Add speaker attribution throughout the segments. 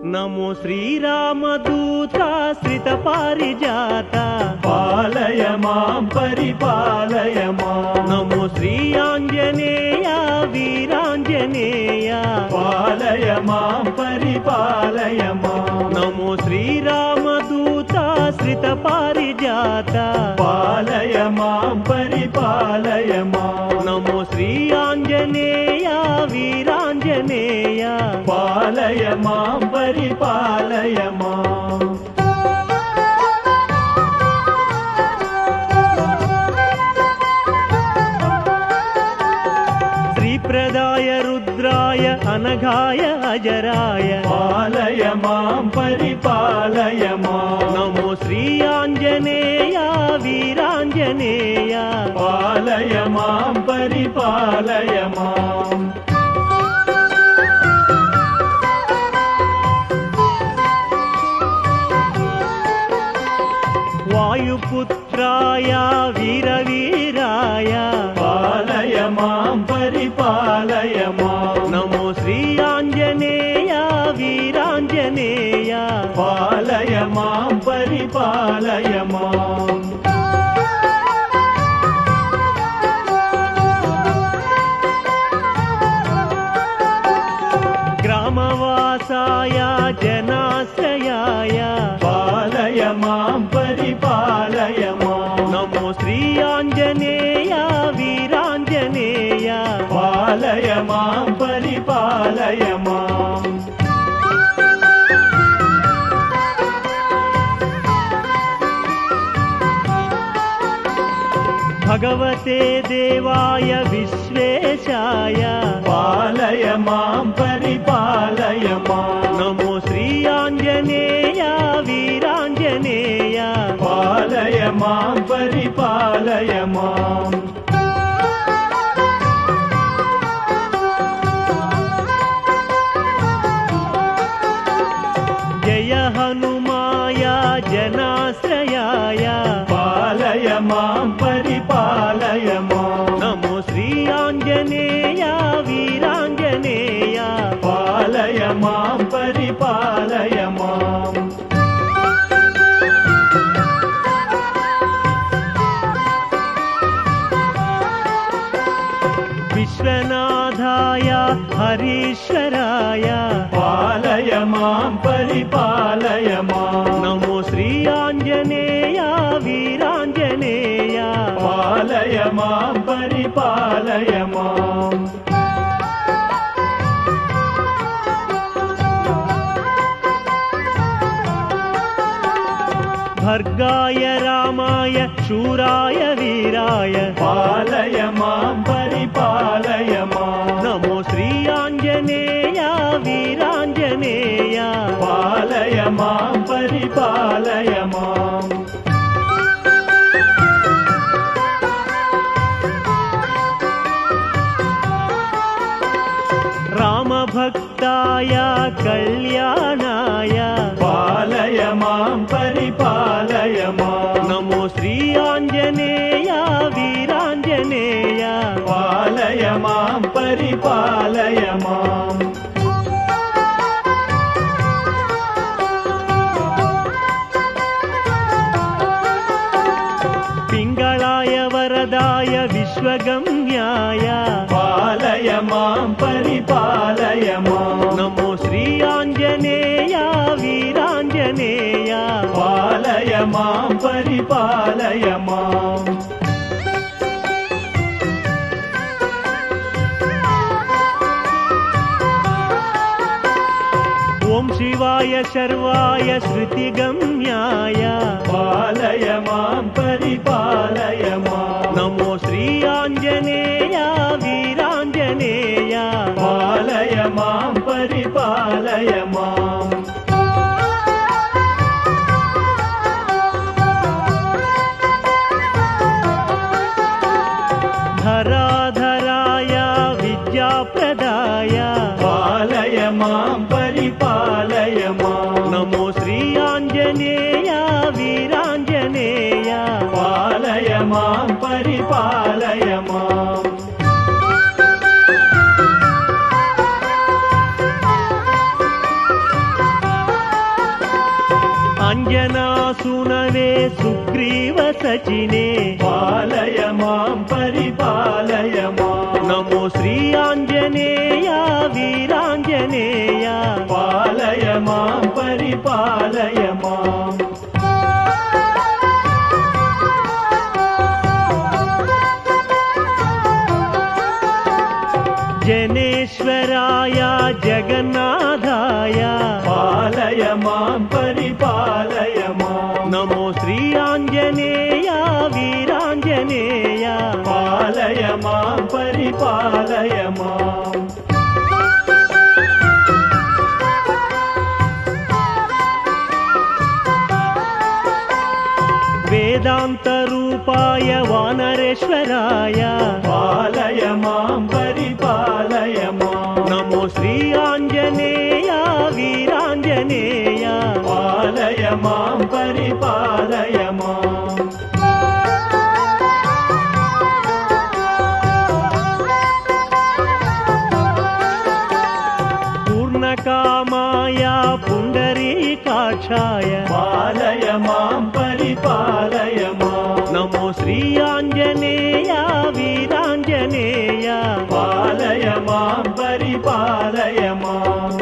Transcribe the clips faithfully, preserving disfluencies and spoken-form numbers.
Speaker 1: नमो श्रीरामदूताश्रित पारिजात
Speaker 2: पालय मां परिपालय मां
Speaker 1: नमो श्री आंजनेय वीरांजनेय
Speaker 2: पालय मां परिपालय मां
Speaker 1: नमो श्रीरामदूताश्रित पारिजात
Speaker 2: पालय मां परिपालय मां
Speaker 1: नमो श्री आंजनेय वीरांजनेय
Speaker 2: पालय मां परिपालय मां
Speaker 1: श्रीप्रदाय रुद्राय अनघाय अजराय
Speaker 2: पालय मां परिपालय मां
Speaker 1: नमो श्री आंजनेय वीरांजनेय
Speaker 2: पालय मां परिपालय मां
Speaker 1: वायुपुत्राय वीरवीराय
Speaker 2: पालय मां परिपालय मां
Speaker 1: नमो श्री आंजनेय वीरांजनेय
Speaker 2: पालय मां परिपालय मां
Speaker 1: ग्रामवासाय जनाश्रयाय
Speaker 2: पालय मां परिपालय मां
Speaker 1: नमो श्री आंजनेय वीरांजनेय
Speaker 2: पालय मां परिपालय मां
Speaker 1: भगवते देवाय विश्वेशाय
Speaker 2: पालय मां परिपालय मां
Speaker 1: नमो श्री आंजनेय वीरांजनेय
Speaker 2: पालय मां परिपालय मां
Speaker 1: जय हनुमाय जनाश्रयाय
Speaker 2: पालय मां परिपालय मां
Speaker 1: नमो श्री आंजनेय वीरांजनेय
Speaker 2: पालय मां परिपालय मां
Speaker 1: विश्वनाथाय हरीश्वराय
Speaker 2: पालय मां परिपालय मां
Speaker 1: नमो श्री आंजनेय वीरांजनेय
Speaker 2: पालय मां परिपालय मां
Speaker 1: भर्गाय रामाय शूराय वीराय
Speaker 2: पालय मां परिपालय मां
Speaker 1: नमो श्री आंजनेय वीरांजनेय
Speaker 2: पालय मां परिपालय मां
Speaker 1: रामभक्ताय कल्याणाय
Speaker 2: पालय मां परिपालय मां
Speaker 1: नमो श्री आंजनेय वीरांजनेय
Speaker 2: पालय मां परिपालय मां
Speaker 1: पिंगलाय वरदाय विश्वगम्याय
Speaker 2: पालय मां परिपालय मां
Speaker 1: नमो श्री आंजनेय वीरांजनेय
Speaker 2: पालय मां परिपालय मां
Speaker 1: ओम शिवाय शर्वाय श्रुतिगम्याय
Speaker 2: पालय मां परिपालय मां
Speaker 1: नमो श्री आंजनेय वीरांजनेय
Speaker 2: पालय मां परिपालय मां
Speaker 1: धराधराय विद्याप्रदाय
Speaker 2: पालय मां परिपालय मां
Speaker 1: नमो श्री आंजनेय वीरांजनेय
Speaker 2: पालय मां परिपालय मां
Speaker 1: అంజనాసునవే సుగ్రీవ సచినే
Speaker 2: పాలయ మాం పరిపాలయ మాం
Speaker 1: నమో శ్రీ ఆంజనేయ వీరాంజనేయ
Speaker 2: పాలయ మాం పరిపాలయ మాం
Speaker 1: జనేశ్వరాయ జగన్నాథాయ
Speaker 2: పాలయ మాం పరిపాలయ మాం
Speaker 1: నమో శ్రీ ఆంజనేయ వీరాంజనేయ
Speaker 2: పాలయ మాం పరిపాలయ మాం
Speaker 1: వేదాంత రూపాయ వానరేశ్వరాయ
Speaker 2: పాలయ మాం పరిపాలయ మాం
Speaker 1: నమో శ్రీ ఆంజనేయ వీరాంజనేయ
Speaker 2: పాలయ మాం పరిపాలయ మాం
Speaker 1: పూర్ణకామాయ పుండరీకాక్షాయ
Speaker 2: పాలయ మాం పరిపాలయ మాం
Speaker 1: నమో శ్రీ ఆంజనేయ వీరాంజనేయ
Speaker 2: పాలయ మాం పరిపాలయ మాం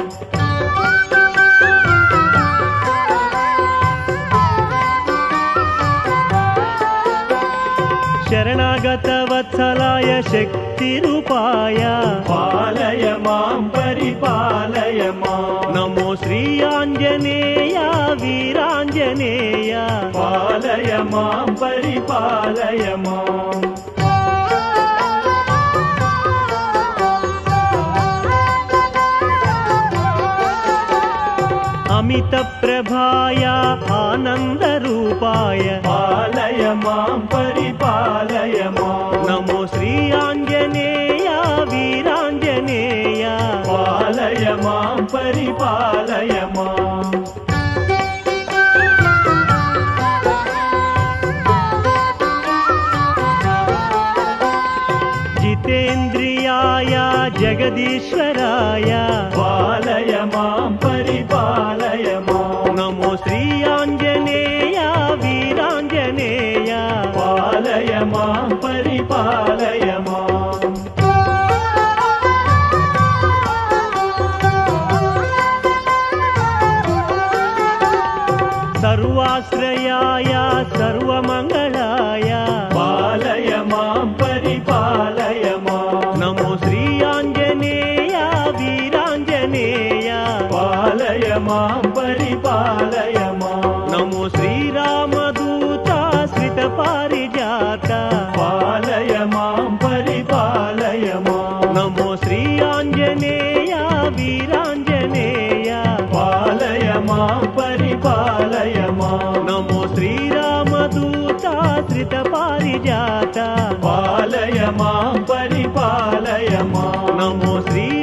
Speaker 1: శరణాగత వత్సలాయ శక్తి రూపాయ
Speaker 2: పాలయ మాం పరిపాలయ మాం
Speaker 1: నమో శ్రీ ఆంజనేయ వీరాంజనేయ
Speaker 2: పాలయ మాం పరిపాలయ మాం
Speaker 1: అమిత ప్రభాయ ఆనంద రూపాయ
Speaker 2: పాలయ మాం పరిపాలయ మాం
Speaker 1: నమో శ్రీ ఆంజనేయ వీరాంజనేయ
Speaker 2: పాలయ మాం పరిపాలయ మాం
Speaker 1: జితేంద్రియాయ జగదీశ్వరాయ
Speaker 2: పాలయ మాం పరిపాలయ మాం
Speaker 1: నమో శ్రీ ఆంజనేయ వీరాంజనేయ
Speaker 2: పాలయ మాం పరిపాలయ మాం
Speaker 1: సర్వాశ్రయాయ సర్వమంగళాయ
Speaker 2: పాలయ మాం పరిపాలయ మాం
Speaker 1: నమో శ్రీ ఆంజనేయ వీరాంజనేయ
Speaker 2: పాలయ మాం పరిపాలయ మాం
Speaker 1: నమో శ్రీరామదూత శ్రిత పారిజాత
Speaker 2: పాలయ మాం పరిపాలయ మాం
Speaker 1: నమో శ్రీ ఆంజనేయ వీరాంజనేయ
Speaker 2: పాలయ మాం పరిపాలయ మాం
Speaker 1: నమో శ్రీరామదూత శ్రిత పారిజాత
Speaker 2: పాలయ మాం పరిపాలయ మాం
Speaker 1: నమో శ్రీ